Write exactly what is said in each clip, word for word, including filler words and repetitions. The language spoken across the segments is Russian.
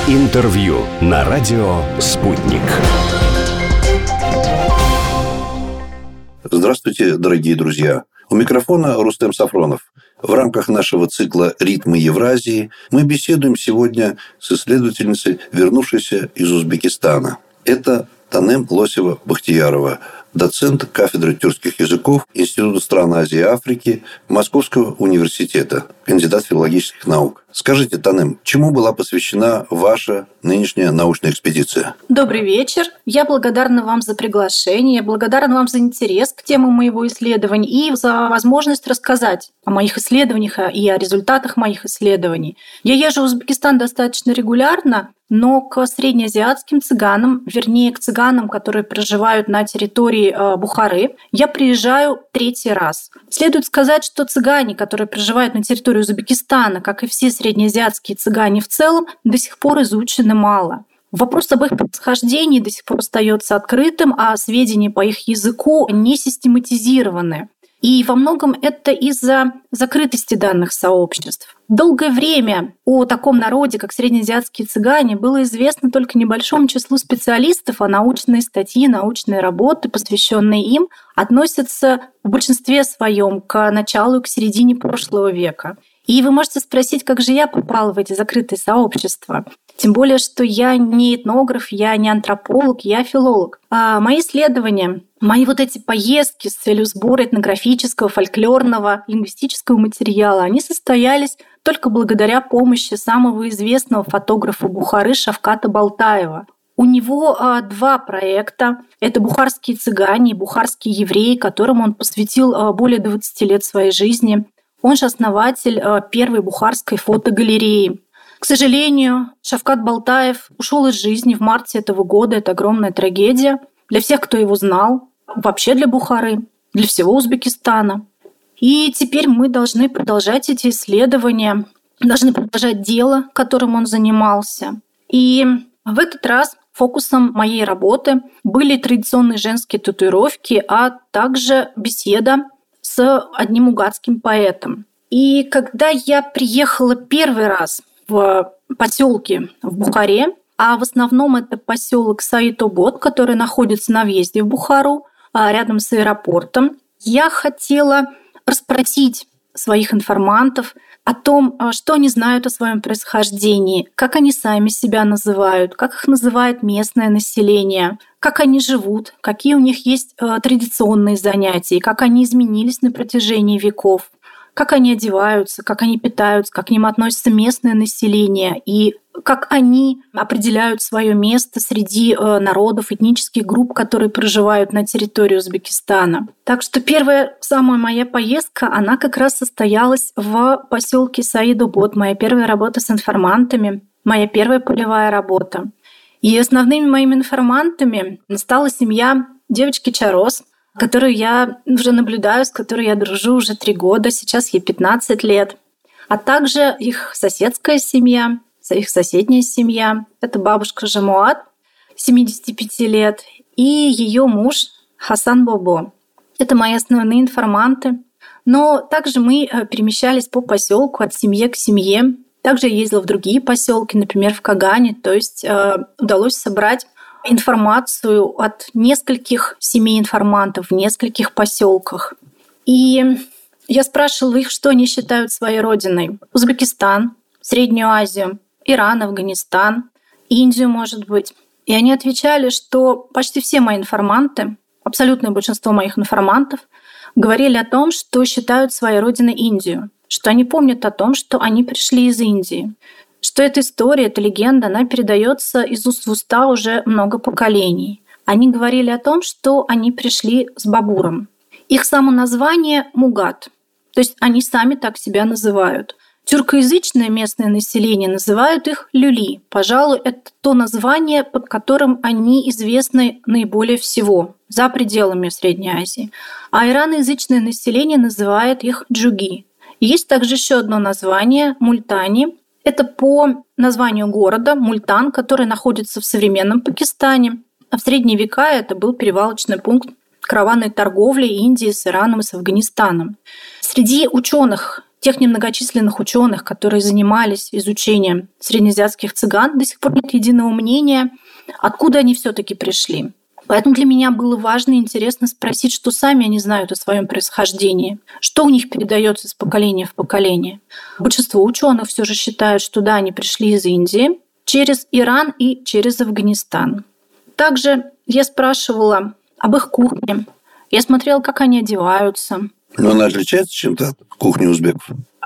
Интервью на радио «Спутник». Здравствуйте, дорогие друзья. У микрофона Рустем Сафронов. В рамках нашего цикла «Ритмы Евразии» мы беседуем сегодня с исследовательницей, вернувшейся из Узбекистана. Это Танем Лосева-Бахтиярова, доцент кафедры тюркских языков Института стран Азии и Африки Московского университета, кандидат филологических наук. Скажите, Танем, чему была посвящена ваша нынешняя научная экспедиция? Добрый вечер. Я благодарна вам за приглашение, я благодарна вам за интерес к теме моего исследования и за возможность рассказать о моих исследованиях и о результатах моих исследований. Я езжу в Узбекистан достаточно регулярно, но к среднеазиатским цыганам, вернее, к цыганам, которые проживают на территории Бухары, я приезжаю третий раз. Следует сказать, что цыгане, которые проживают на территории Узбекистана, как и все среднеазиатские цыгане в целом, до сих пор изучены мало. Вопрос об их происхождении до сих пор остается открытым, а сведения по их языку не систематизированы. И во многом это из-за закрытости данных сообществ. Долгое время о таком народе, как среднеазиатские цыгане, было известно только небольшому числу специалистов, а научные статьи, научные работы, посвященные им, относятся в большинстве своем к началу и к середине прошлого века. И вы можете спросить, как же я попала в эти закрытые сообщества? Тем более, что я не этнограф, я не антрополог, я филолог. А мои исследования, мои вот эти поездки с целью сбора этнографического, фольклорного, лингвистического материала, они состоялись только благодаря помощи самого известного фотографа Бухары Шавката Балтаева. У него а, два проекта. Это «Бухарские цыгане» и «Бухарские евреи», которым он посвятил а, более двадцати лет своей жизни. Он же основатель а, первой бухарской фотогалереи. К сожалению, Шавкат Балтаев ушел из жизни в марте этого года. Это огромная трагедия для всех, кто его знал, вообще для Бухары, для всего Узбекистана. И теперь мы должны продолжать эти исследования, должны продолжать дело, которым он занимался. И в этот раз фокусом моей работы были традиционные женские татуировки, а также беседа с одним угадским поэтом. И когда я приехала первый раз в поселке в Бухаре, а в основном это поселок Саид-Обод, который находится на въезде в Бухару, рядом с аэропортом, я хотела расспросить своих информантов о том, что они знают о своем происхождении, как они сами себя называют, как их называет местное население, как они живут, какие у них есть традиционные занятия, как они изменились на протяжении веков, как они одеваются, как они питаются, как к ним относится местное население и как они определяют свое место среди народов, этнических групп, которые проживают на территории Узбекистана. Так что первая самая моя поездка, она как раз состоялась в поселке Саид-Обод, моя первая работа с информантами, моя первая полевая работа. И основными моими информантами стала семья девочки Чарос, которую я уже наблюдаю, с которой я дружу уже три года, сейчас ей пятнадцать лет, а также их соседская семья, их соседняя семья. Это бабушка Жамуат, семидесяти пяти лет, и ее муж Хасан Бобо. Это мои основные информанты. Но также мы перемещались по поселку от семьи к семье. Также я ездила в другие поселки, например, в Кагане. То есть удалось собрать информацию от нескольких семей информантов в нескольких поселках. И я спрашивала их, что они считают своей родиной. Узбекистан, Среднюю Азию, Иран, Афганистан, Индию, может быть. И они отвечали, что почти все мои информанты, абсолютное большинство моих информантов, говорили о том, что считают своей родиной Индию, что они помнят о том, что они пришли из Индии, что эта история, эта легенда, она передается из уст в уста уже много поколений. Они говорили о том, что они пришли с Бабуром. Их само название — Мугат, то есть они сами так себя называют. Тюркоязычное местное население называют их люли. Пожалуй, это то название, под которым они известны наиболее всего за пределами Средней Азии. А ираноязычное население называет их джуги. Есть также еще одно название — мультани. Это по названию города Мультан, который находится в современном Пакистане. А в средние века это был перевалочный пункт караванной торговли Индии с Ираном и с Афганистаном. Среди ученых тех немногочисленных ученых, которые занимались изучением среднеазиатских цыган, до сих пор нет единого мнения, откуда они все-таки пришли. Поэтому для меня было важно и интересно спросить, что сами они знают о своем происхождении, что у них передается из поколения в поколение. Большинство ученых все же считают, что да, они пришли из Индии, через Иран и через Афганистан. Также я спрашивала об их кухне. Я смотрела, как они одеваются. Но она отличается чем-то от кухни узбеков?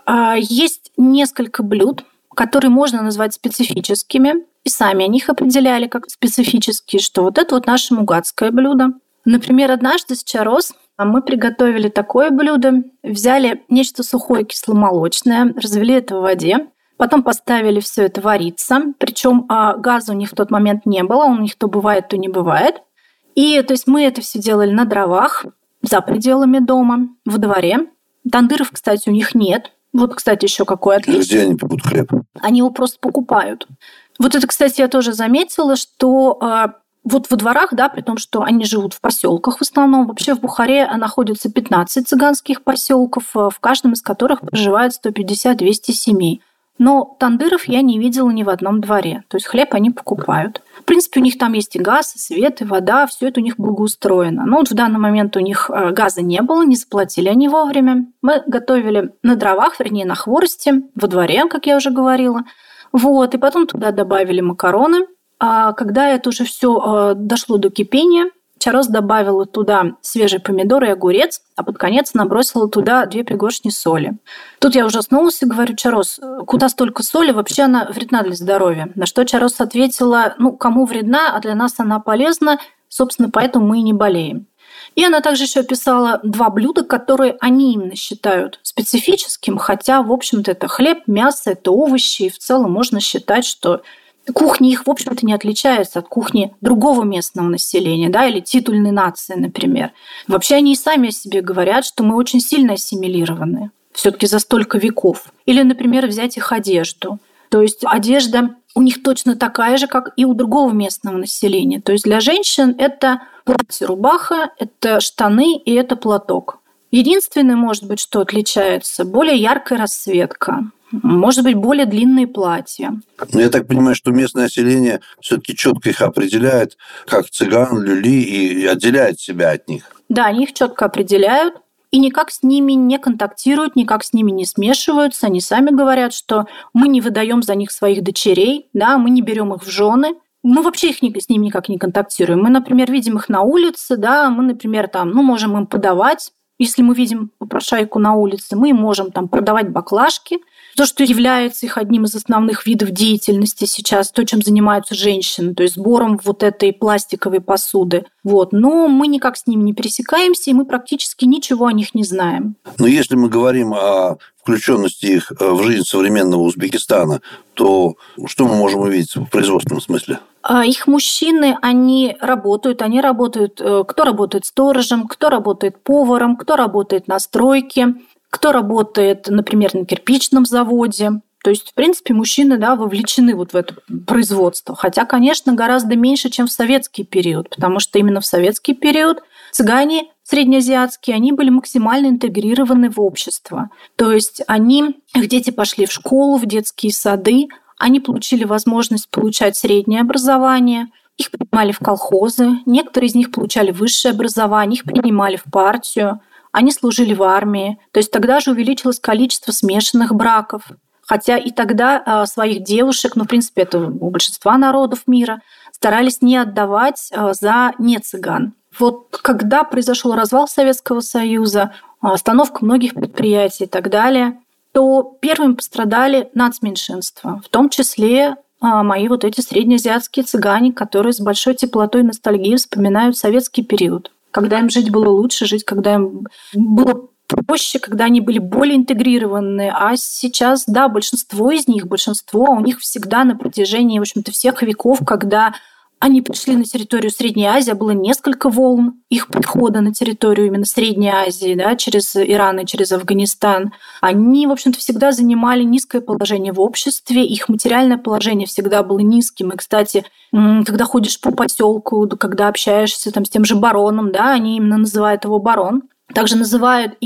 Есть несколько блюд, которые можно назвать специфическими. И сами они их определяли как специфические, что вот это вот наше мугатское блюдо. Например, однажды с Чарос мы приготовили такое блюдо. Взяли нечто сухое кисломолочное, развели это в воде, потом поставили все это вариться. Причем газа у них в тот момент не было, он у них то бывает, то не бывает. И то есть мы это все делали на дровах, за пределами дома, во дворе. Тандыров, кстати, у них нет. Вот, кстати, еще какое отличие. Где они пекут хлеб? Они его просто покупают. Вот это, кстати, я тоже заметила, что э, вот во дворах, да, при том, что они живут в поселках в основном, вообще в Бухаре находится пятнадцать цыганских поселков, в каждом из которых проживает сто пятьдесят - двести семей. Но тандыров я не видела ни в одном дворе. То есть хлеб они покупают. В принципе, у них там есть и газ, и свет, и вода, все это у них благоустроено. Но вот в данный момент у них газа не было, не заплатили они вовремя. Мы готовили на дровах, вернее, на хворосте, во дворе, как я уже говорила. Вот, и потом туда добавили макароны. А когда это уже все дошло до кипения, Чарос добавила туда свежий помидор и огурец, а под конец набросила туда две пригоршни соли. Тут я ужаснулась и говорю: Чарос, куда столько соли? Вообще она вредна для здоровья. На что Чарос ответила: ну, кому вредна, а для нас она полезна, собственно, поэтому мы и не болеем. И она также еще описала два блюда, которые они именно считают специфическим, хотя, в общем-то, это хлеб, мясо, это овощи, и в целом можно считать, что кухня их, в общем-то, не отличается от кухни другого местного населения, да, или титульной нации, например. Вообще они и сами о себе говорят, что мы очень сильно ассимилированы, все-таки за столько веков. Или, например, взять их одежду. То есть одежда у них точно такая же, как и у другого местного населения. То есть для женщин это платье, рубаха, это штаны и это платок. Единственное, может быть, что отличается, более яркая расцветка. Может быть, более длинные платья. Но я так понимаю, что местное население все-таки четко их определяет, как цыган, люли, и отделяет себя от них. Да, они их четко определяют и никак с ними не контактируют, никак с ними не смешиваются. Они сами говорят, что мы не выдаем за них своих дочерей, да, мы не берем их в жены. Мы вообще их с ними никак не контактируем. Мы, например, видим их на улице, да, мы, например, там, ну, можем им подавать. Если мы видим попрошайку на улице, мы можем там продавать баклажки. То, что является их одним из основных видов деятельности сейчас, то, чем занимаются женщины, то есть сбором вот этой пластиковой посуды. Вот. Но мы никак с ними не пересекаемся, и мы практически ничего о них не знаем. Но если мы говорим о включенности их в жизнь современного Узбекистана, то что мы можем увидеть в производственном смысле? Их мужчины, они работают, они работают, кто работает сторожем, кто работает поваром, кто работает на стройке, кто работает, например, на кирпичном заводе. То есть, в принципе, мужчины, да, вовлечены вот в это производство. Хотя, конечно, гораздо меньше, чем в советский период, потому что именно в советский период цыгане среднеазиатские, они были максимально интегрированы в общество. То есть они, их дети пошли в школу, в детские сады, они получили возможность получать среднее образование, их принимали в колхозы, некоторые из них получали высшее образование, их принимали в партию, они служили в армии. То есть тогда же увеличилось количество смешанных браков. Хотя и тогда своих девушек, ну, в принципе, это у большинства народов мира, старались не отдавать за нецыган. Вот когда произошел развал Советского Союза, остановка многих предприятий и так далее, то первыми пострадали нацменьшинства, в том числе мои вот эти среднеазиатские цыгане, которые с большой теплотой и ностальгией вспоминают советский период, когда им жить было лучше, жить, когда им было проще, когда они были более интегрированы. А сейчас, да, большинство из них, большинство у них всегда на протяжении, в общем-то, всех веков, когда они пришли на территорию Средней Азии, было несколько волн их прихода на территорию именно Средней Азии, да, через Иран и через Афганистан. Они, в общем-то, всегда занимали низкое положение в обществе, их материальное положение всегда было низким. И, кстати, когда ходишь по поселку, когда общаешься там с тем же бароном, да, они именно называют его барон. Также называют и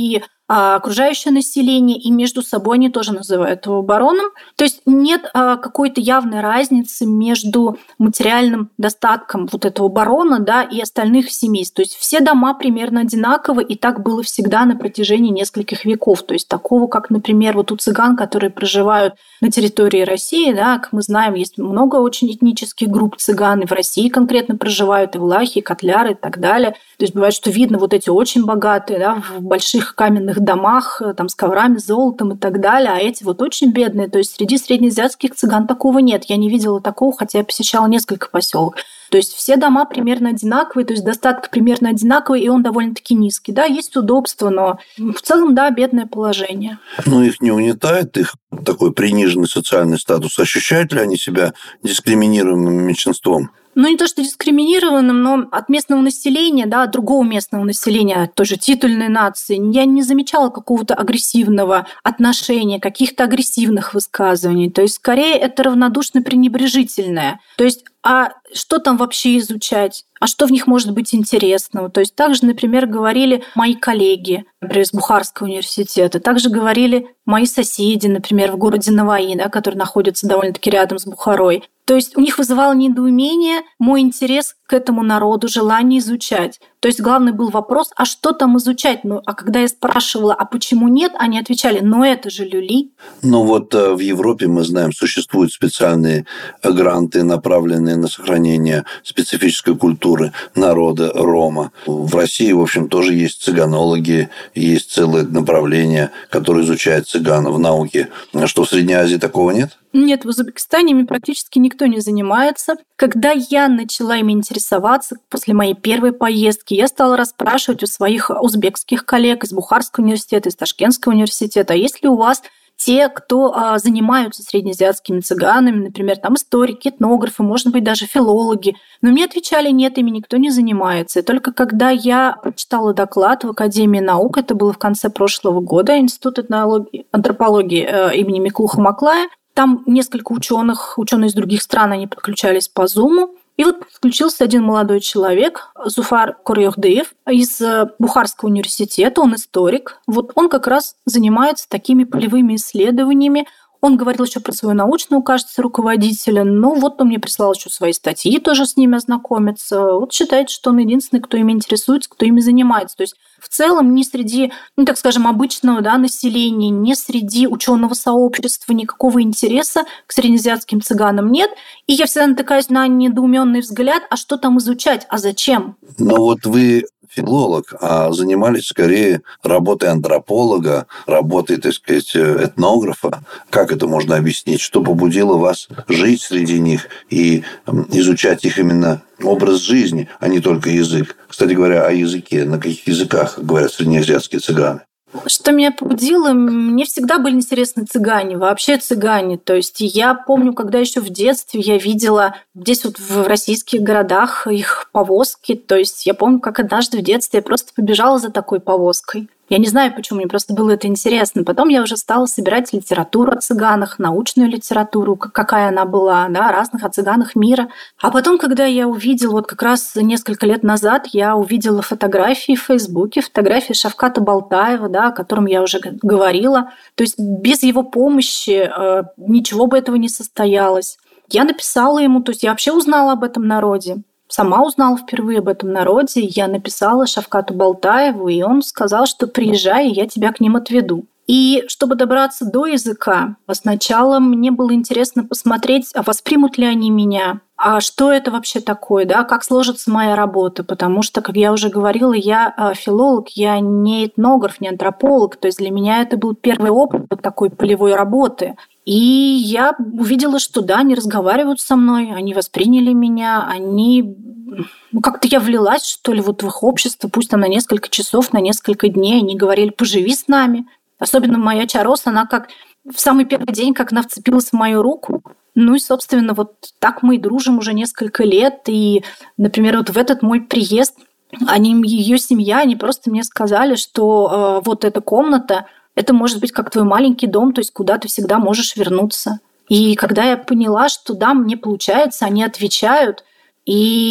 а окружающее население, и между собой они тоже называют его бароном. То есть нет какой-то явной разницы между материальным достатком вот этого барона, да, и остальных семейств. То есть все дома примерно одинаковы, и так было всегда на протяжении нескольких веков. То есть такого, как, например, вот у цыган, которые проживают на территории России, да, как мы знаем, есть много очень этнических групп цыган, и в России конкретно проживают, и влахи, и котляры, и так далее. То есть бывает, что видно вот эти очень богатые, да, в больших каменных домах, там, с коврами, золотом и так далее, а эти вот очень бедные. То есть среди среднеазиатских цыган такого нет. Я не видела такого, хотя я посещала несколько поселков. То есть все дома примерно одинаковые, то есть достаток примерно одинаковый, и он довольно-таки низкий. Да, есть удобство, но в целом, да, бедное положение. Ну, их не угнетает, их такой приниженный социальный статус. Ощущают ли они себя дискриминируемым меньшинством? Ну, не то, что дискриминированным, но от местного населения, да, от другого местного населения, той же титульной нации, я не замечала какого-то агрессивного отношения, каких-то агрессивных высказываний. То есть, скорее, это равнодушно-пренебрежительное. То есть, а что там вообще изучать? А что в них может быть интересного? То есть, также, например, говорили мои коллеги, например, из Бухарского университета, также говорили мои соседи, например, в городе Наваи, да, который находится довольно-таки рядом с Бухарой. То есть у них вызывало недоумение мой интерес к этому народу, желание изучать. То есть главный был вопрос, а что там изучать? Ну, а когда я спрашивала, а почему нет, они отвечали, ну это же люли. Ну вот в Европе, мы знаем, существуют специальные гранты, направленные на сохранение специфической культуры народа рома. В России, в общем, тоже есть цыганологи, есть целое направление, которое изучает цыган в науке. Что в Средней Азии такого нет? Нет, в Узбекистане ими практически никто не занимается. Когда я начала ими интересоваться после моей первой поездки, я стала расспрашивать у своих узбекских коллег из Бухарского университета, из Ташкентского университета, а есть ли у вас те, кто а, занимаются среднеазиатскими цыганами, например, там историки, этнографы, может быть, даже филологи. Но мне отвечали, нет, ими никто не занимается. И только когда я прочитала доклад в Академии наук, это было в конце прошлого года, Институт этнологии, антропологии э, имени Миклуха Маклая, там несколько ученых, ученые из других стран, они подключались по Zoom. И вот подключился один молодой человек, Зуфар Корьёхдыев, из Бухарского университета, он историк. Вот он как раз занимается такими полевыми исследованиями. Он говорил еще про свою научную, кажется, руководителя. Но вот он мне прислал еще свои статьи, тоже с ними ознакомиться. Вот считает, что он единственный, кто ими интересуется, кто ими занимается. То есть в целом ни среди, ну так скажем, обычного, да, населения, ни среди ученого сообщества никакого интереса к среднеазиатским цыганам нет. И я всегда натыкаюсь на недоуменный взгляд, а что там изучать, а зачем? Но вот вы филолог, а занимались скорее работой антрополога, работой, так сказать, этнографа. Как это можно объяснить? Что побудило вас жить среди них и изучать их именно образ жизни, а не только язык? Кстати говоря, о языке. На каких языках говорят среднеазиатские цыганы? Что меня побудило, мне всегда были интересны цыгане, вообще цыгане. То есть я помню, когда еще в детстве я видела здесь вот в российских городах их повозки. То есть я помню, как однажды в детстве я просто побежала за такой повозкой. Я не знаю, почему, мне просто было это интересно. Потом я уже стала собирать литературу о цыганах, научную литературу, какая она была, да, о разных о цыганах мира. А потом, когда я увидела, вот как раз несколько лет назад, я увидела фотографии в Фейсбуке, фотографии Шавката Балтаева, да, о котором я уже говорила. То есть без его помощи э, ничего бы этого не состоялось. Я написала ему, то есть я вообще узнала об этом народе. Сама узнала впервые об этом народе, я написала Шавкату Балтаеву, и он сказал, что приезжай, и я тебя к ним отведу. И чтобы добраться до языка, сначала мне было интересно посмотреть, а воспримут ли они меня, а что это вообще такое, да, как сложится моя работа, потому что, как я уже говорила, я филолог, я не этнограф, не антрополог, то есть для меня это был первый опыт вот такой полевой работы. И я увидела, что да, они разговаривают со мной, они восприняли меня, они... Ну, как-то я влилась, что ли, вот в их общество, пусть там на несколько часов, на несколько дней, они говорили, поживи с нами. Особенно моя Чарос, она как в самый первый день, как она вцепилась в мою руку. Ну и, собственно, вот так мы и дружим уже несколько лет. И, например, вот в этот мой приезд, они, ее семья, они просто мне сказали, что э, вот эта комната, это может быть как твой маленький дом, то есть куда ты всегда можешь вернуться. И когда я поняла, что да, мне получается, они отвечают, и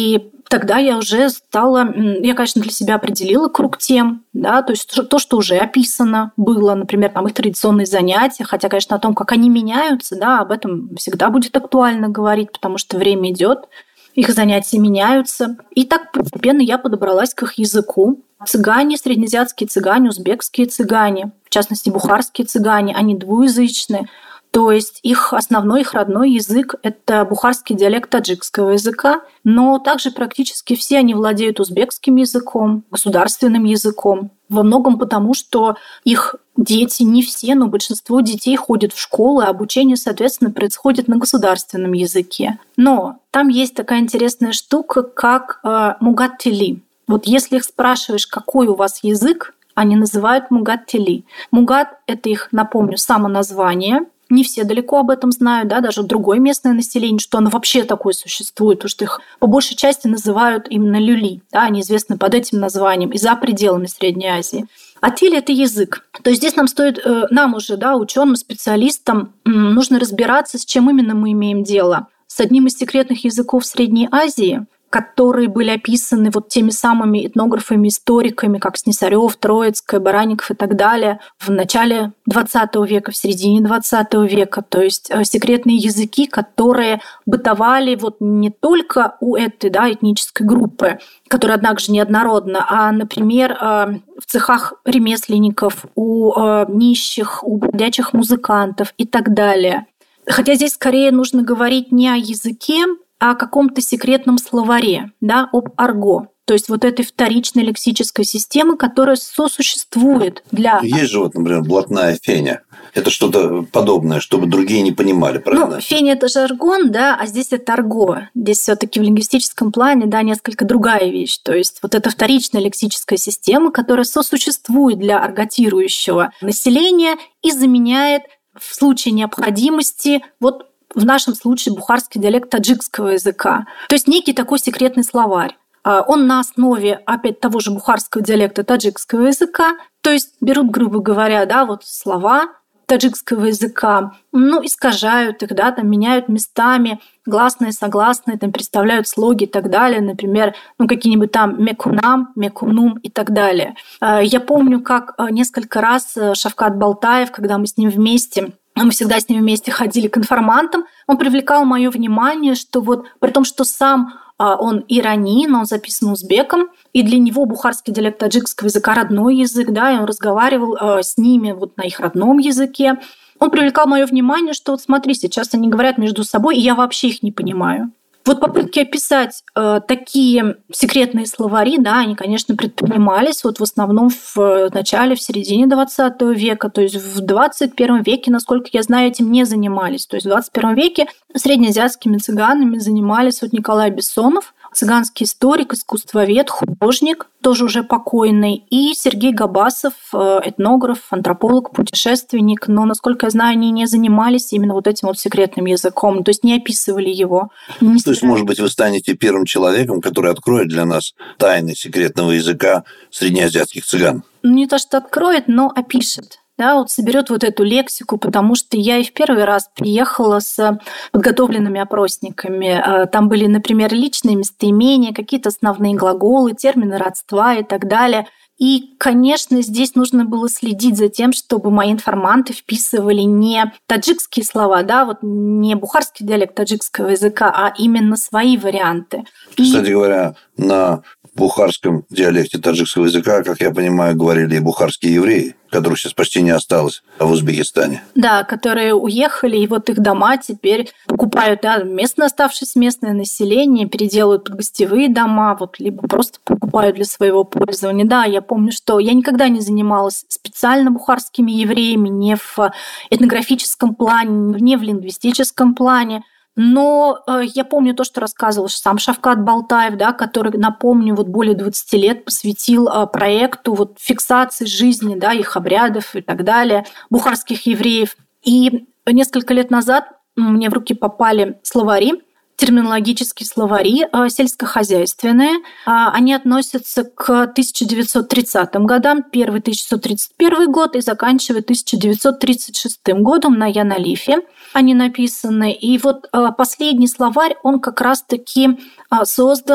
тогда я уже стала, я, конечно, для себя определила круг тем, да, то есть то, что уже описано было, например, там их традиционные занятия, хотя, конечно, о том, как они меняются, да, об этом всегда будет актуально говорить, потому что время идет, их занятия меняются. И так постепенно я подобралась к их языку. Цыгане, среднеазиатские цыгане, узбекские цыгане, в частности, бухарские цыгане, они двуязычные. То есть их основной, их родной язык – это бухарский диалект таджикского языка, но также практически все они владеют узбекским языком, государственным языком. Во многом потому, что их дети, не все, но большинство детей ходят в школу, и обучение, соответственно, происходит на государственном языке. Но там есть такая интересная штука, как э, мугат-тили. Вот если их спрашиваешь, какой у вас язык, они называют мугат-тили. Мугат – это их, напомню, самоназвание. Не все далеко об этом знают, да, даже другое местное население, что оно вообще такое существует, потому что их по большей части называют именно люли, да, они известны под этим названием и за пределами Средней Азии. А тили – это язык. То есть здесь нам стоит, нам уже, да, ученым, специалистам, нужно разбираться, с чем именно мы имеем дело. С одним из секретных языков Средней Азии, которые были описаны вот теми самыми этнографами, историками, как Снисарёв, Троицкая, Баранников и так далее, в начале двадцатого века, в середине двадцатого века. То есть секретные языки, которые бытовали вот не только у этой, да, этнической группы, которая, однако же, неоднородна, а, например, в цехах ремесленников, у нищих, у бродячих музыкантов и так далее. Хотя здесь скорее нужно говорить не о языке, о каком-то секретном словаре, да, об арго. То есть вот этой вторичной лексической системы, которая сосуществует для... Есть же вот, например, блатная феня. Это что-то подобное, чтобы другие не понимали, правильно? Ну, феня – это жаргон, да, а здесь это арго. Здесь все таки в лингвистическом плане, да, несколько другая вещь. То есть вот эта вторичная лексическая система, которая сосуществует для арготирующего населения и заменяет в случае необходимости вот в нашем случае бухарский диалект таджикского языка. То есть некий такой секретный словарь. Он на основе, опять, того же бухарского диалекта таджикского языка. То есть берут, грубо говоря, да, вот слова таджикского языка, ну, искажают их, да, там, меняют местами гласные, согласные, там, представляют слоги и так далее. Например, ну, какие-нибудь там мекунам, мекунум и так далее. Я помню, как несколько раз Шавкат Балтаев, когда мы с ним вместе мы всегда с ним вместе ходили к информантам, он привлекал мое внимание, что вот при том, что сам он иранин, он записан узбеком, и для него бухарский диалект таджикского языка родной язык, да, и он разговаривал с ними вот на их родном языке. Он привлекал мое внимание, что вот смотри, сейчас они говорят между собой, и я вообще их не понимаю. Вот попытки описать э, такие секретные словари, да, они, конечно, предпринимались вот в основном в начале, в середине двадцатого века, то есть в двадцать первом веке, насколько я знаю, этим не занимались. То есть в двадцать первом веке среднеазиатскими цыганами занимались вот Николай Бессонов, цыганский историк, искусствовед, художник, тоже уже покойный, и Сергей Габасов, этнограф, антрополог, путешественник. Но, насколько я знаю, они не занимались именно вот этим вот секретным языком, то есть не описывали его. Не то есть, может быть, вы станете первым человеком, который откроет для нас тайны секретного языка среднеазиатских цыган? Ну, не то, что откроет, но опишет. Да, вот соберет вот эту лексику, потому что я и в первый раз приехала с подготовленными опросниками. Там были, например, личные местоимения, какие-то основные глаголы, термины родства и так далее. И, конечно, здесь нужно было следить за тем, чтобы мои информанты вписывали не таджикские слова, да, вот не бухарский диалект таджикского языка, а именно свои варианты. Кстати и... говоря, на бухарском диалекте таджикского языка, как я понимаю, говорили и бухарские евреи, которых сейчас почти не осталось в Узбекистане. Да, которые уехали, и вот их дома теперь покупают, да, местное, оставшееся местное население, переделывают под гостевые дома, вот, либо просто покупают для своего пользования. Да, я помню, что я никогда не занималась специально бухарскими евреями, не в этнографическом плане, не в лингвистическом плане. Но э, я помню то, что рассказывал сам Шавкат Балтаев, да, который, напомню, вот более двадцати лет посвятил э, проекту вот, фиксации жизни, да, их обрядов и так далее, бухарских евреев. И несколько лет назад мне в руки попали словари, терминологические словари э, сельскохозяйственные. Э, они относятся к тысяча девятьсот тридцатым годам, первый тысяча девятьсот тридцать первый год и заканчивая тысяча девятьсот тридцать шестым годом на Янолифе. Они написаны. И вот э, последний словарь, он как раз-таки э, создан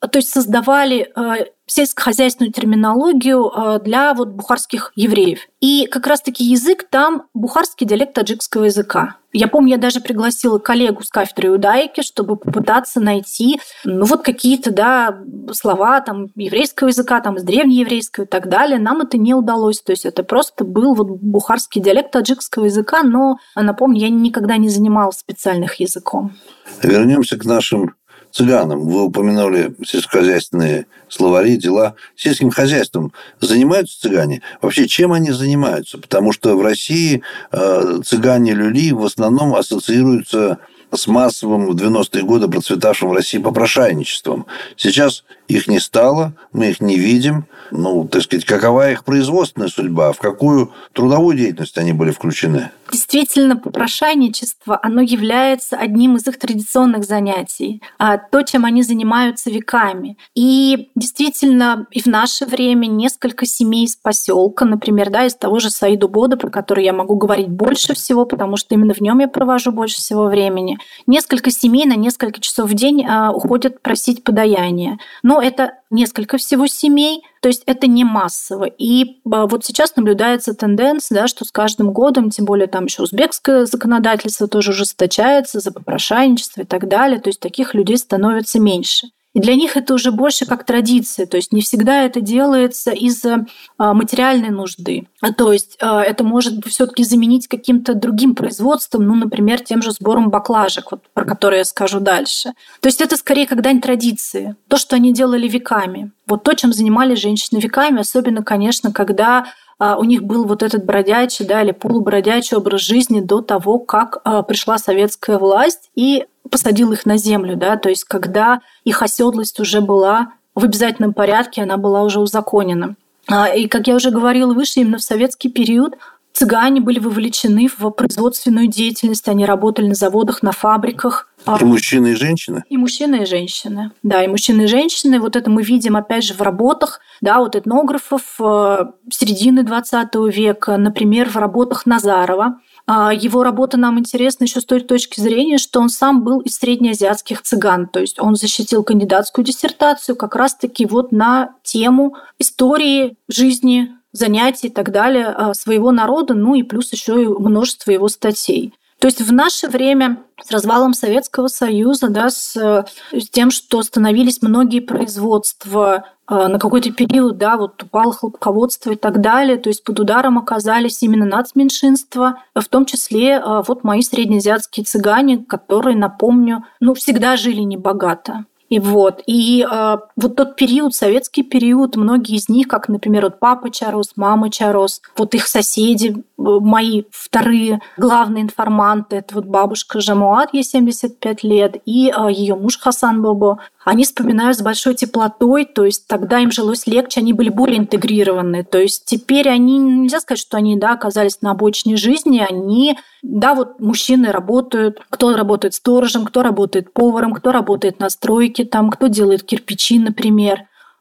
то есть создавали сельскохозяйственную терминологию для вот бухарских евреев. И как раз-таки язык там бухарский диалект таджикского языка. Я помню, я даже пригласила коллегу с кафедры иудаики, чтобы попытаться найти ну, вот какие-то да, слова там, еврейского языка, там, из древнееврейского и так далее. Нам это не удалось. То есть это просто был вот бухарский диалект таджикского языка, но, напомню, я никогда не занималась специальных языком. Вернемся к нашим цыганам. Вы упомянули сельскохозяйственные словари, дела. Сельским хозяйством занимаются цыгане? Вообще, чем они занимаются? Потому что в России э, цыгане-люли в основном ассоциируются с массовым в девяностые годы процветавшим в России попрошайничеством. Сейчас их не стало, мы их не видим. Ну, так сказать, какова их производственная судьба? В какую трудовую деятельность они были включены? Действительно, попрошайничество, оно является одним из их традиционных занятий, то, чем они занимаются веками. И действительно, и в наше время несколько семей из поселка, например, да, из того же Саиду-Бода, про который я могу говорить больше всего, потому что именно в нем я провожу больше всего времени, несколько семей на несколько часов в день уходят просить подаяние. Но это несколько всего семей, то есть это не массово. И вот сейчас наблюдается тенденция, да, что с каждым годом, тем более там еще узбекское законодательство тоже ужесточается за попрошайничество и так далее, то есть таких людей становится меньше. И для них это уже больше как традиция, то есть не всегда это делается из-за материальной нужды. То есть это может все-таки заменить каким-то другим производством, ну, например, тем же сбором баклажек, вот, про который я скажу дальше. То есть это скорее как дань традиции, то, что они делали веками. Вот то, чем занимались женщины веками, особенно, конечно, когда у них был вот этот бродячий, да, или полубродячий образ жизни до того, как пришла советская власть и посадила их на землю, да, то есть когда их оседлость уже была в обязательном порядке, она была уже узаконена. И, как я уже говорила выше, именно в советский период цыгане были вовлечены в производственную деятельность, они работали на заводах, на фабриках. И мужчины, и женщины? И мужчины, и женщины. Да, и мужчины, и женщины. Вот это мы видим, опять же, в работах, да, вот этнографов середины двадцатого века, например, в работах Назарова. Его работа нам интересна еще с той точки зрения, что он сам был из среднеазиатских цыган, то есть он защитил кандидатскую диссертацию как раз-таки вот на тему истории жизни, занятий и так далее своего народа, ну и плюс еще и множество его статей. То есть в наше время с развалом Советского Союза, да, с, с тем, что остановились многие производства на какой-то период, да, вот упало хлопководство и так далее, то есть под ударом оказались именно нацменьшинства, в том числе вот мои среднеазиатские цыгане, которые, напомню, ну, всегда жили небогато. И вот, и э, вот тот период, советский период, многие из них, как, например, вот папа Чарос, мама Чарос, вот их соседи, мои вторые главные информанты, это вот бабушка Жамуат, ей семьдесят пять лет, и э, ее муж Хасан Бабо, они вспоминают с большой теплотой, то есть тогда им жилось легче, они были более интегрированы, то есть теперь они, нельзя сказать, что они, да, оказались на обочине жизни, они, да, вот мужчины работают, кто работает сторожем, кто работает поваром, кто работает на стройке, там, кто делает кирпичи, например.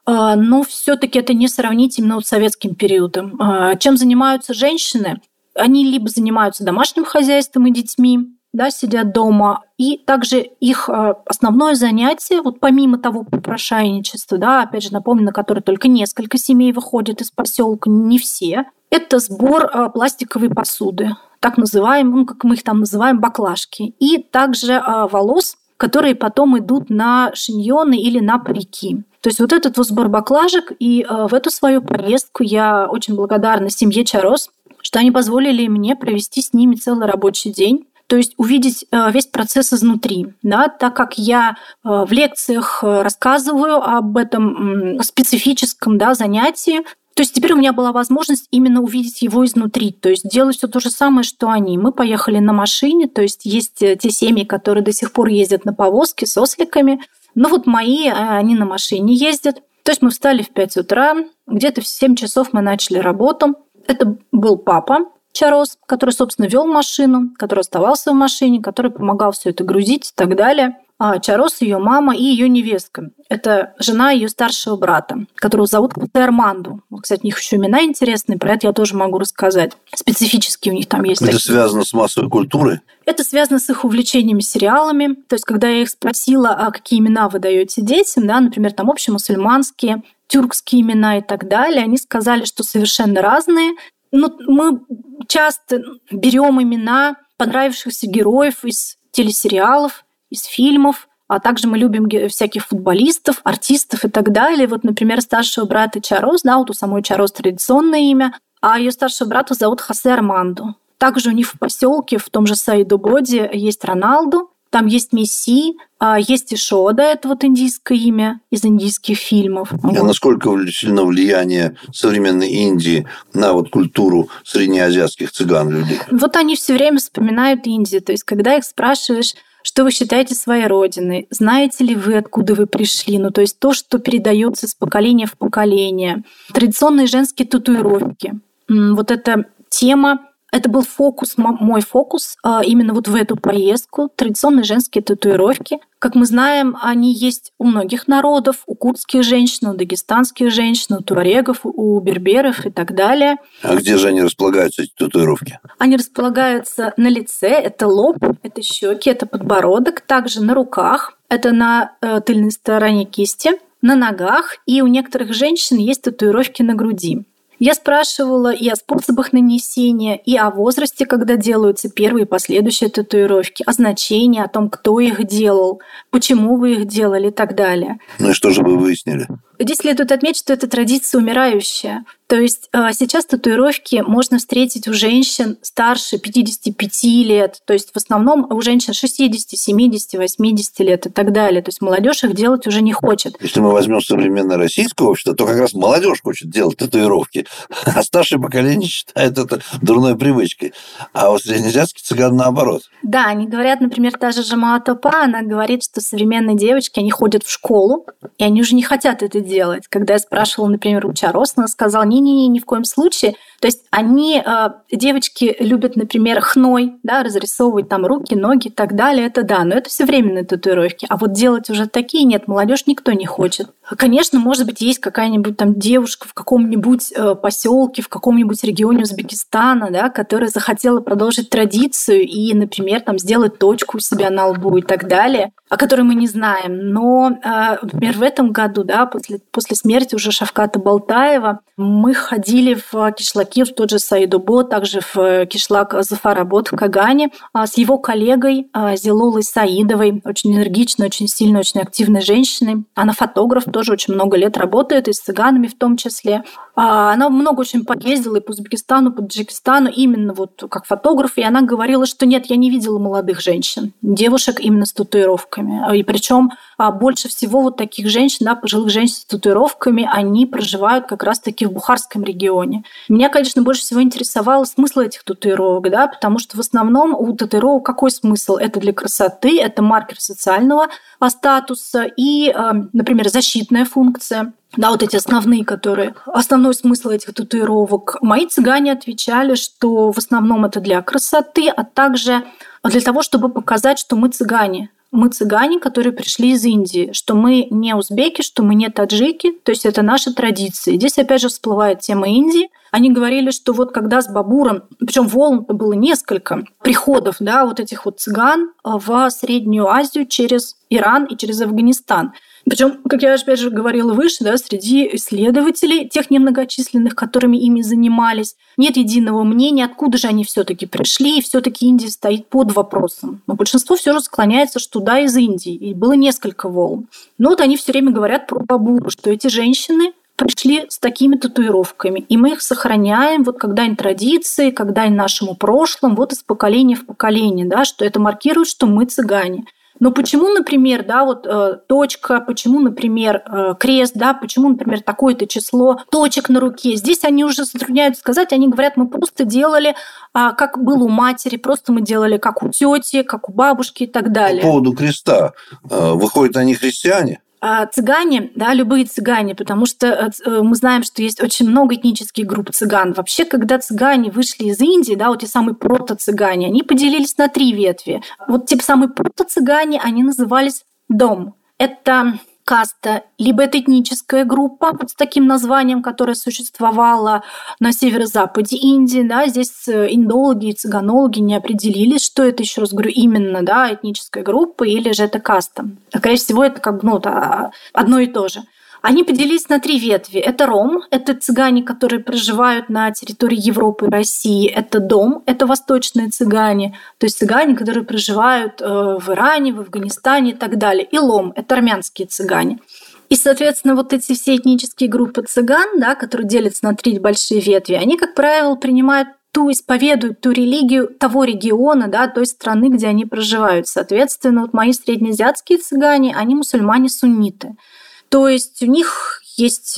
Но все-таки это не сравнить именно вот с советским периодом. Чем занимаются женщины? Они либо занимаются домашним хозяйством и детьми, да, сидят дома, и также их основное занятие, вот помимо того попрошайничества, да, опять же напомню, на которое только несколько семей выходят из поселка, не все, это сбор пластиковой посуды, так называемые, ну, как мы их там называем, баклажки, и также волос, которые потом идут на шиньоны или на парики. То есть вот этот вот сбор баклажек, и в эту свою поездку я очень благодарна семье Чарос, что они позволили мне провести с ними целый рабочий день, то есть увидеть весь процесс изнутри, да, так как я в лекциях рассказываю об этом специфическом, да, занятии. То есть теперь у меня была возможность именно увидеть его изнутри, то есть делать все то же самое, что они. Мы поехали на машине, то есть есть те семьи, которые до сих пор ездят на повозке с осликами. Но вот мои, они на машине ездят. То есть мы встали в пять утра, где-то в семь часов мы начали работу. Это был папа Чарос, который, собственно, вел машину, который оставался в машине, который помогал все это грузить и так далее. Чарос, ее мама и ее невестка. Это жена ее старшего брата, которого зовут Арманду. Кстати, у них еще имена интересные, про это я тоже могу рассказать. Специфические у них там есть. Это такие. Связано с массовой культурой? Это связано с их увлечениями сериалами. То есть, когда я их спросила, а какие имена вы даете детям, да, например, там общемусульманские, тюркские имена и так далее, они сказали, что совершенно разные. Ну, мы часто берем имена понравившихся героев из телесериалов, из фильмов, а также мы любим всяких футболистов, артистов и так далее. Вот, например, старшего брата Чарос, да, вот у самой Чарос традиционное имя, а ее старшего брата зовут Хосе Армандо. Также у них в поселке, в том же Саидободе, есть Роналду, там есть Месси, есть Ишода, это вот индийское имя из индийских фильмов. А вот. Насколько сильно влияние современной Индии на вот культуру среднеазиатских цыган людей? Вот они все время вспоминают Индию. То есть, когда их спрашиваешь, что вы считаете своей родиной, знаете ли вы, откуда вы пришли, ну то есть то, что передается из поколения в поколение. Традиционные женские татуировки. Вот эта тема. Это был фокус, мой фокус именно вот в эту поездку. Традиционные женские татуировки. Как мы знаем, они есть у многих народов, у курдских женщин, у дагестанских женщин, у туарегов, у берберов и так далее. А где же они располагаются, эти татуировки? Они располагаются на лице. Это лоб, это щеки, это подбородок. Также на руках. Это на тыльной стороне кисти, на ногах. И у некоторых женщин есть татуировки на груди. Я спрашивала и о способах нанесения, и о возрасте, когда делаются первые и последующие татуировки, о значении, о том, кто их делал, почему вы их делали и так далее. Ну и что же вы выяснили? Здесь следует отметить, что это традиция умирающая. То есть сейчас татуировки можно встретить у женщин старше пятидесяти пяти лет, то есть в основном у женщин шестидесяти, семидесяти, восьмидесяти лет и так далее. То есть молодежь их делать уже не хочет. Если мы возьмем современное российское общество, то как раз молодежь хочет делать татуировки, а старшее поколение считает это дурной привычкой. А у среднеазиатских цыган наоборот. Да, они говорят, например, та же Жамаат Опа, она говорит, что современные девочки, они ходят в школу, и они уже не хотят это делать. Когда я спрашивала, например, у Чарос, она сказала, не-не-не, ни в коем случае. То есть они, девочки, любят, например, хной, да, разрисовывать там руки, ноги и так далее. Это да, но это все временные татуировки. А вот делать уже такие нет, молодежь никто не хочет. Конечно, может быть, есть какая-нибудь там девушка в каком-нибудь поселке, в каком-нибудь регионе Узбекистана, да, которая захотела продолжить традицию и, например, там сделать точку у себя на лбу и так далее, о которой мы не знаем. Но, например, в этом году, да, после, после смерти уже Шавката Балтаева, мы ходили в кишлаки, в тот же Саидобод, также в кишлак Зафарабод в Кагане с его коллегой Зилулой Саидовой, очень энергичной, очень сильной, очень активной женщиной. Она фотограф, тоже очень много лет работает, и с цыганами в том числе. Она много очень поездила и по Узбекистану, по Таджикистану, именно вот как фотограф, и она говорила, что нет, я не видела молодых женщин, девушек именно с татуировками. И причем больше всего вот таких женщин, да, пожилых женщин с татуировками, они проживают как раз-таки в Бухарском регионе. Меня, конечно, больше всего интересовал смысл этих татуировок, да, потому что в основном у татуировок какой смысл? Это для красоты, это маркер социального статуса и, например, защитная функция. Да, вот эти основные, которые... Основной смысл этих татуировок. Мои цыгане отвечали, что в основном это для красоты, а также для того, чтобы показать, что мы цыгане. Мы цыгане, которые пришли из Индии, что мы не узбеки, что мы не таджики, то есть это наши традиции. Здесь опять же всплывает тема Индии. Они говорили, что вот когда с Бабуром, причем волн было несколько приходов, да, вот этих вот цыган в Среднюю Азию через Иран и через Афганистан. Причем, как я опять же говорила выше, да, среди исследователей, тех немногочисленных, которыми ими занимались, нет единого мнения, откуда же они все-таки пришли, и все-таки Индия стоит под вопросом. Но большинство все же склоняется, что да, из Индии, и было несколько волн. Но вот они все время говорят про Бабуру, что эти женщины пришли с такими татуировками, и мы их сохраняем, вот когда им традиции, когда им нашему прошлому, вот из поколения в поколение, да, что это маркирует, что мы цыгане. Но почему, например, да, вот э, точка, почему, например, э, крест, да, почему, например, такое-то число точек на руке? Здесь они уже затрудняют сказать, они говорят, мы просто делали, э, как было у матери, просто мы делали как у тети, как у бабушки и так далее. По поводу креста. Выходят, они христиане? цыгане, да, любые цыгане, потому что мы знаем, что есть очень много этнических групп цыган. Вообще, когда цыгане вышли из Индии, да, вот те самые прото-цыгане, они поделились на три ветви. Вот те самые прото-цыгане, они назывались дом. Это каста, либо это этническая группа вот с таким названием, которая существовала на северо-западе Индии. Да, здесь индологи и цыганологи не определились, что это, еще раз говорю, именно да, этническая группа или же это каста. Скорее всего, это как бы ну, одно и то же. Они поделились на три ветви. Это ром, это цыгане, которые проживают на территории Европы и России. Это дом, это восточные цыгане, то есть цыгане, которые проживают в Иране, в Афганистане и так далее. И лом, это армянские цыгане. И, соответственно, вот эти все этнические группы цыган, да, которые делятся на три большие ветви, они, как правило, принимают ту исповедуют ту религию того региона, да, той страны, где они проживают. Соответственно, вот мои среднеазиатские цыгане, они мусульмане-сунниты. То есть у них есть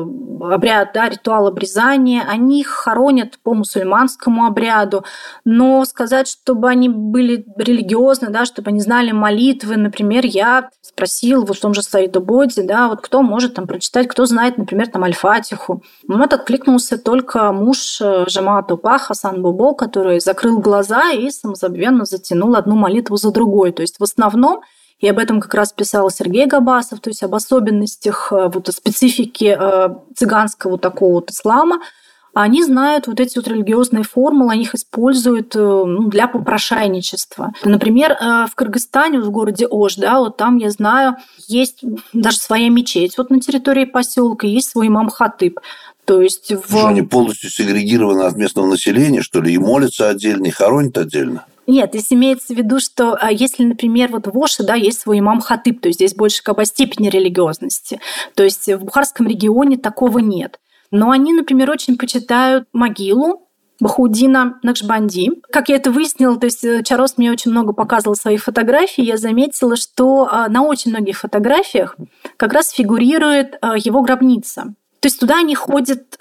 обряд, да, ритуал обрезания, они их хоронят по мусульманскому обряду, но сказать, чтобы они были религиозны, да, чтобы они знали молитвы, например, я спросила вот в том же Саиду Боди, да, вот кто может там прочитать, кто знает, например, там Аль-Фатиху. Ну, вот откликнулся только муж Жамаат Упа Хасан Бубо, который закрыл глаза и самозабвенно затянул одну молитву за другой. То есть в основном и об этом как раз писал Сергей Габасов, то есть об особенностях, вот, о специфике цыганского такого вот ислама. Они знают вот эти вот религиозные формулы, они их используют ну, для попрошайничества. Например, в Кыргызстане, в городе Ош, да, вот там, я знаю, есть даже своя мечеть вот на территории поселка, есть свой имам-хатыб. То есть в... Что они полностью сегрегированы от местного населения, что ли, и молятся отдельно, и хоронят отдельно? Нет, здесь имеется в виду, что если, например, вот в Оше, да, есть свой имам-хатыб, то есть здесь больше как бы степени религиозности. То есть в Бухарском регионе такого нет. Но они, например, очень почитают могилу Бахаудина Накшбанди. Как я это выяснила, то есть Чарост мне очень много показывал своих фотографий, я заметила, что на очень многих фотографиях как раз фигурирует его гробница. То есть туда они ходят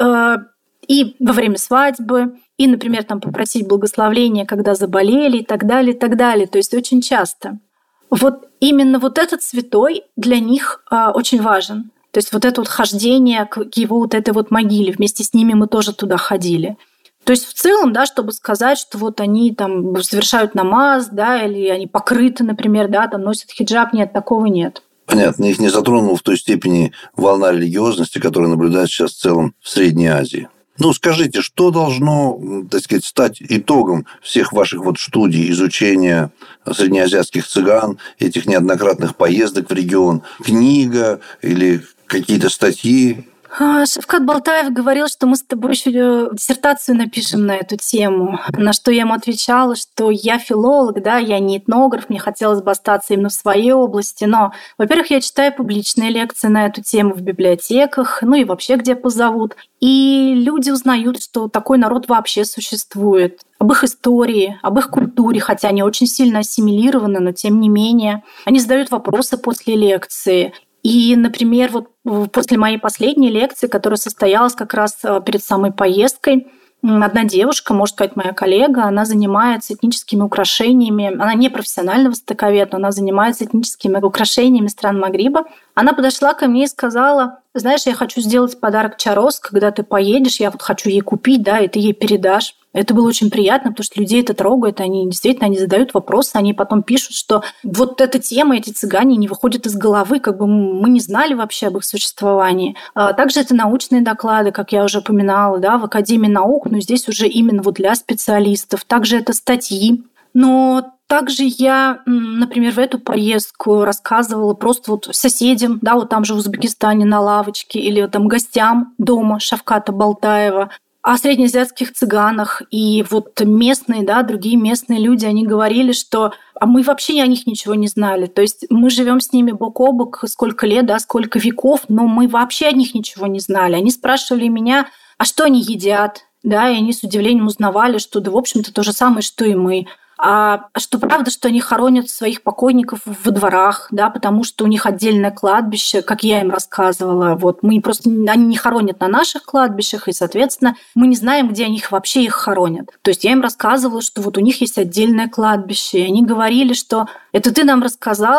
и во время свадьбы, и, например, там попросить благословения, когда заболели, и так далее, и так далее. То есть очень часто. Вот именно вот этот святой для них очень важен. То есть вот это вот хождение к его вот этой вот могиле, вместе с ними мы тоже туда ходили. То есть в целом, да, чтобы сказать, что вот они там совершают намаз, да, или они покрыты, например, да, там носят хиджаб, нет, такого нет. Понятно, их не затронула в той степени волна религиозности, которая наблюдается сейчас в целом в Средней Азии. Ну, скажите, что должно, так сказать, стать итогом всех ваших вот студий, изучения среднеазиатских цыган, этих неоднократных поездок в регион? Книга или какие-то статьи? Шавкат Балтаев говорил, что мы с тобой еще диссертацию напишем на эту тему, на что я ему отвечала, что я филолог, да, я не этнограф, мне хотелось бы остаться именно в своей области, но, во-первых, я читаю публичные лекции на эту тему в библиотеках, ну и вообще где позовут, и люди узнают, что такой народ вообще существует, об их истории, об их культуре, хотя они очень сильно ассимилированы, но тем не менее. Они задают вопросы после лекции. И, например, вот после моей последней лекции, которая состоялась как раз перед самой поездкой, одна девушка, можно сказать, моя коллега, она занимается этническими украшениями. Она не профессиональный востоковед, но она занимается этническими украшениями стран Магриба. Она подошла ко мне и сказала: знаешь, я хочу сделать подарок Чарост, когда ты поедешь, я вот хочу ей купить, да, и ты ей передашь. Это было очень приятно, потому что людей это трогает, они действительно они задают вопросы, они потом пишут, что вот эта тема, эти цыгане не выходят из головы, как бы мы не знали вообще об их существовании. Также это научные доклады, как я уже упоминала, да, в Академии наук, но здесь уже именно вот для специалистов. Также это статьи. Но также я, например, в эту поездку рассказывала просто вот соседям, да, вот там же в Узбекистане на лавочке, или там гостям дома Шавката Балтаева, о среднеазиатских цыганах. И вот местные, да, другие местные люди, они говорили, что а мы вообще о них ничего не знали. То есть мы живем с ними бок о бок сколько лет, да, сколько веков, но мы вообще о них ничего не знали. Они спрашивали меня, а что они едят? Да, и они с удивлением узнавали, что да, в общем-то, то же самое, что и мы. А что правда, что они хоронят своих покойников во дворах, да, потому что у них отдельное кладбище, как я им рассказывала. Вот, мы просто, они не хоронят на наших кладбищах, и, соответственно, мы не знаем, где они их вообще их хоронят. То есть я им рассказывала, что вот у них есть отдельное кладбище, и они говорили, что это ты нам рассказала,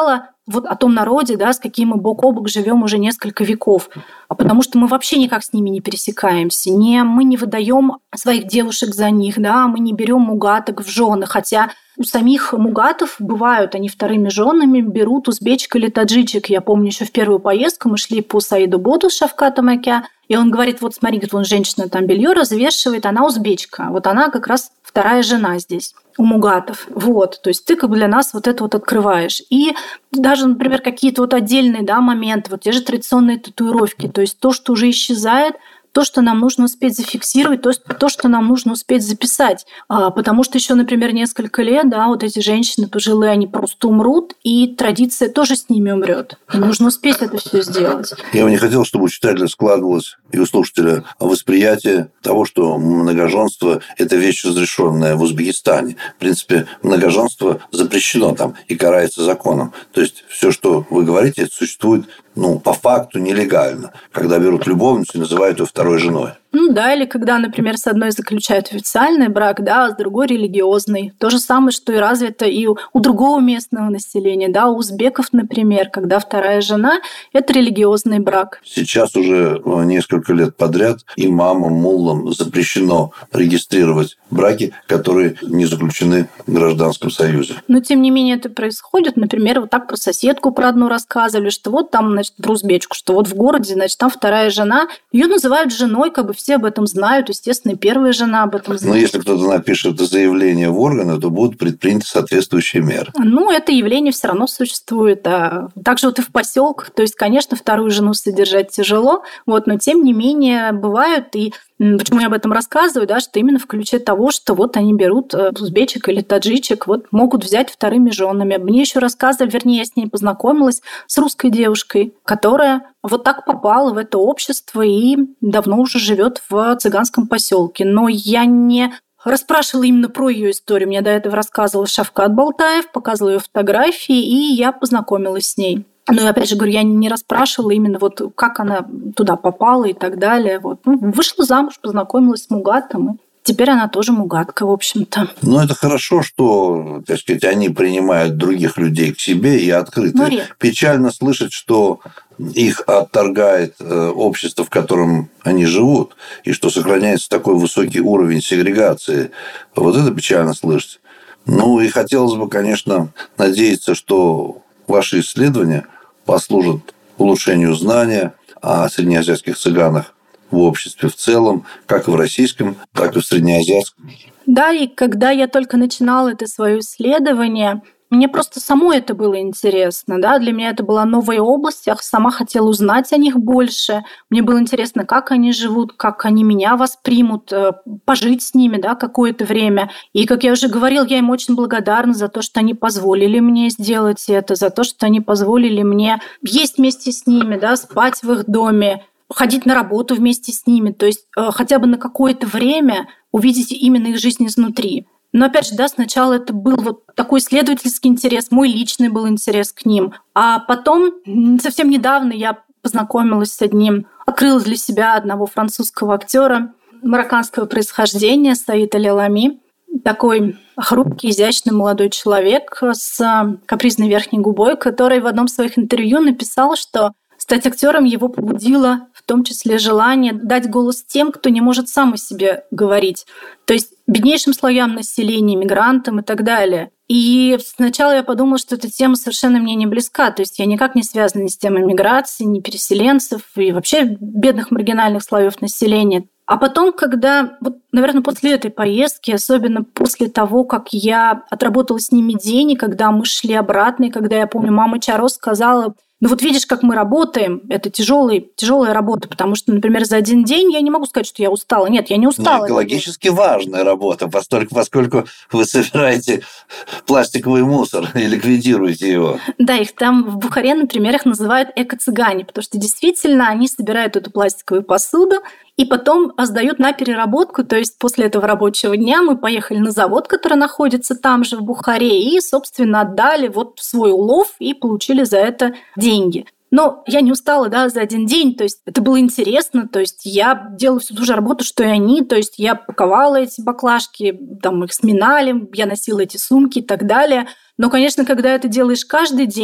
вот о том народе, да, с каким мы бок о бок живем уже несколько веков, а потому что мы вообще никак с ними не пересекаемся, не, мы не выдаем своих девушек за них, да, мы не берем мугаток в жены, хотя у самих мугатов бывают, они вторыми женами берут узбечек или таджичек. Я помню, еще в первую поездку мы шли по Саиду-Боду с Шавкатом Аке, и он говорит, вот смотри, говорит, вон женщина там белье развешивает, она узбечка, вот она как раз вторая жена здесь у мугатов. Вот, то есть ты как бы для нас вот это вот открываешь. И даже, например, какие-то вот отдельные, да, моменты, вот те же традиционные татуировки, то есть то, что уже исчезает, то, что нам нужно успеть зафиксировать, то, то что нам нужно успеть записать. А, потому что еще, например, несколько лет, да, вот эти женщины пожилые, они просто умрут, и традиция тоже с ними умрет. И нужно успеть это все сделать. Я бы не хотел, чтобы у читателя складывалось и у слушателя восприятие того, что многоженство – это вещь, разрешенная в Узбекистане. В принципе, многоженство запрещено там и карается законом. То есть все, что вы говорите, это существует, ну, по факту нелегально, когда берут любовницу и называют ее второй женой. Ну да, или когда, например, с одной заключают официальный брак, да, а с другой религиозный. То же самое, что и развито и у, у другого местного населения, да, у узбеков, например, когда вторая жена – это религиозный брак. Сейчас уже несколько лет подряд имамам, муллам запрещено регистрировать браки, которые не заключены в гражданском союзе. Но, тем не менее, это происходит. Например, вот так про соседку про одну рассказывали, что вот там, значит, про узбечку, что вот в городе, значит, там вторая жена, ее называют женой, как бы все об этом знают, естественно, и первая жена об этом знает. Но если кто-то напишет заявление в органы, то будут предприняты соответствующие меры. Ну, это явление все равно существует. А также вот и в поселках, то есть, конечно, вторую жену содержать тяжело, вот, но тем не менее бывают и почему я об этом рассказываю, да, что именно в ключе того, что вот они берут узбечек или таджичек, вот могут взять вторыми женами. Мне еще рассказывали, вернее, я с ней познакомилась, с русской девушкой, которая вот так попала в это общество и давно уже живет в цыганском поселке. Но я не расспрашивала именно про ее историю. Мне до этого рассказывал Шавкат Балтаев, показывал ее фотографии, и я познакомилась с ней. Но, опять же, говорю, я не расспрашивала именно вот как она туда попала и так далее. Вот. Ну, вышла замуж, познакомилась с мугатом, и теперь она тоже мугатка, в общем-то. Ну, это хорошо, что, так сказать, они принимают других людей к себе и открыты. Ну, печально слышать, что их отторгает общество, в котором они живут, и что сохраняется такой высокий уровень сегрегации. Вот это печально слышать. Ну, и хотелось бы, конечно, надеяться, что ваши исследования послужат улучшению знания о среднеазиатских цыганах в обществе в целом, как и в российском, так и в среднеазиатском. Да, и когда я только начинала это свое исследование, мне просто самой это было интересно. Да? Для меня это была новая область, я сама хотела узнать о них больше. Мне было интересно, как они живут, как они меня воспримут, пожить с ними, да, какое-то время. И, как я уже говорила, я им очень благодарна за то, что они позволили мне сделать это, за то, что они позволили мне есть вместе с ними, да, спать в их доме, ходить на работу вместе с ними, то есть хотя бы на какое-то время увидеть именно их жизнь изнутри. Но опять же, да, сначала это был вот такой исследовательский интерес, мой личный был интерес к ним. А потом, совсем недавно я познакомилась с одним, открыла для себя одного французского актера марокканского происхождения, Саид Аль-Алами. Такой хрупкий, изящный молодой человек с капризной верхней губой, который в одном из своих интервью написал, что стать актером его побудило в том числе желание дать голос тем, кто не может сам о себе говорить. То есть беднейшим слоям населения, мигрантам и так далее. И сначала я подумала, что эта тема совершенно мне не близка. То есть я никак не связана ни с темой миграции, ни переселенцев и вообще бедных маргинальных слоев населения. А потом, когда, вот, наверное, после этой поездки, особенно после того, как я отработала с ними день, и когда мы шли обратно, и когда, я помню, мама Чаро сказала: ну вот видишь, как мы работаем, это тяжелый, тяжелая работа, потому что, например, за один день я не могу сказать, что я устала. Нет, я не устала. Но экологически важная работа, поскольку, поскольку вы собираете пластиковый мусор и ликвидируете его. Да, их там в Бухаре, например, их называют эко-цыгане, потому что действительно они собирают эту пластиковую посуду и потом сдают на переработку. То есть после этого рабочего дня мы поехали на завод, который находится там же в Бухаре, и, собственно, отдали вот свой улов и получили за это деньги. Но я не устала, да, за один день, то есть это было интересно, то есть я делала всю ту же работу, что и они, то есть я паковала эти баклажки, там их сминали, я носила эти сумки и так далее. Но, конечно, когда это делаешь каждый день,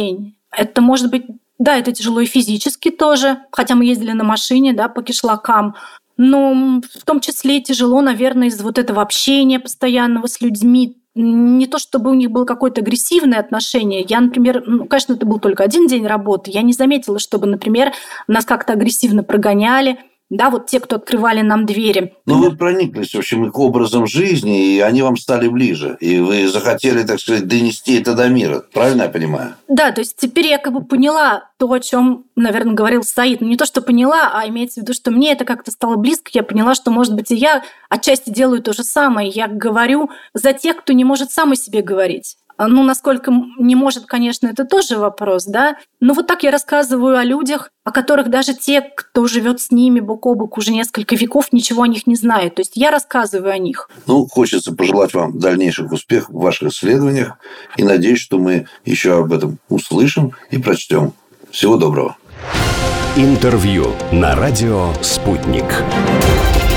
Это может быть, да, это тяжело и физически тоже, хотя мы ездили на машине, да, по кишлакам. Но в том числе тяжело, наверное, из вот этого общения постоянного с людьми. Не то, чтобы у них было какое-то агрессивное отношение. Я, например, ну, конечно, это был только один день работы. Я не заметила, чтобы, например, нас как-то агрессивно прогоняли. Да, вот те, кто открывали нам двери. Но вы прониклись, в общем, их образом жизни, и они вам стали ближе. И вы захотели, так сказать, донести это до мира. Правильно я понимаю? Да, то есть теперь я как бы поняла то, о чем, наверное, говорил Саид. Ну, не то, что поняла, а имеется в виду, что мне это как-то стало близко. Я поняла, что, может быть, и я отчасти делаю то же самое. Я говорю за тех, кто не может сам о себе говорить. Ну, насколько не может, конечно, это тоже вопрос, да. Но вот так я рассказываю о людях, о которых даже те, кто живет с ними бок о бок уже несколько веков, ничего о них не знает. То есть я рассказываю о них. Ну, хочется пожелать вам дальнейших успехов в ваших исследованиях. И надеюсь, что мы еще об этом услышим и прочтем. Всего доброго. Интервью на радио «Спутник».